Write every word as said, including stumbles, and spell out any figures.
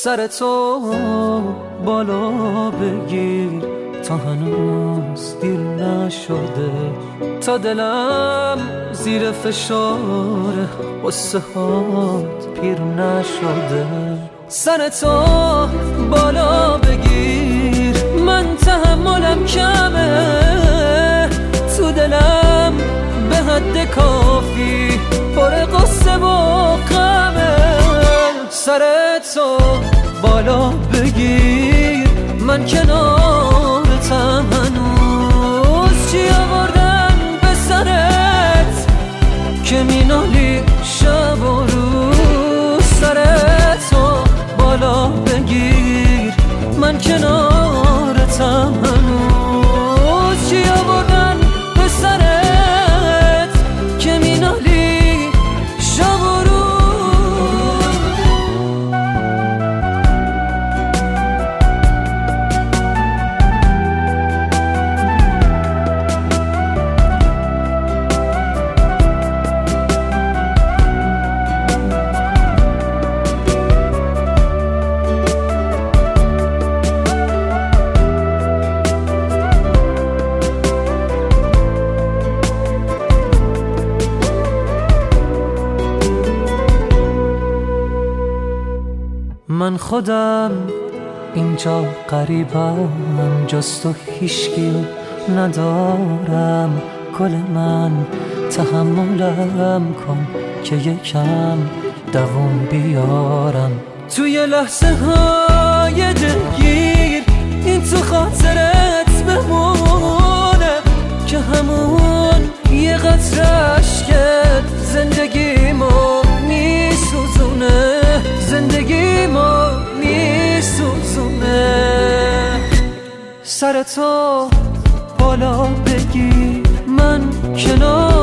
سر تو بالا بگیر تا هنوز دیر نشده، تا دلم زیر فشار قصه هات پیر نشده. سر تو بالا بگیر، من تحملم کمه، تو دلم به حد کافی پر قصه و غمه. سر تو بالا بگیر، من کنارتم هنوز. چی آوردن به سرت که مینالی شب و روز؟ سر تو بالا بگیر، من کنارتم هنوز. چی آوردن به سرت که مینالی شب و روز؟ من خودم اینجا غریبم، جز تو هیچکی ندارم. گل من تحملم کن که یکم دووم بیارم. توی لحظه های دلگیر این تو خاطرت بمونه که همون یه قطره اشکت زندگیمو میسوزونه، زندگیمو میسوزونه. سر تو بالا بگیر، من کنار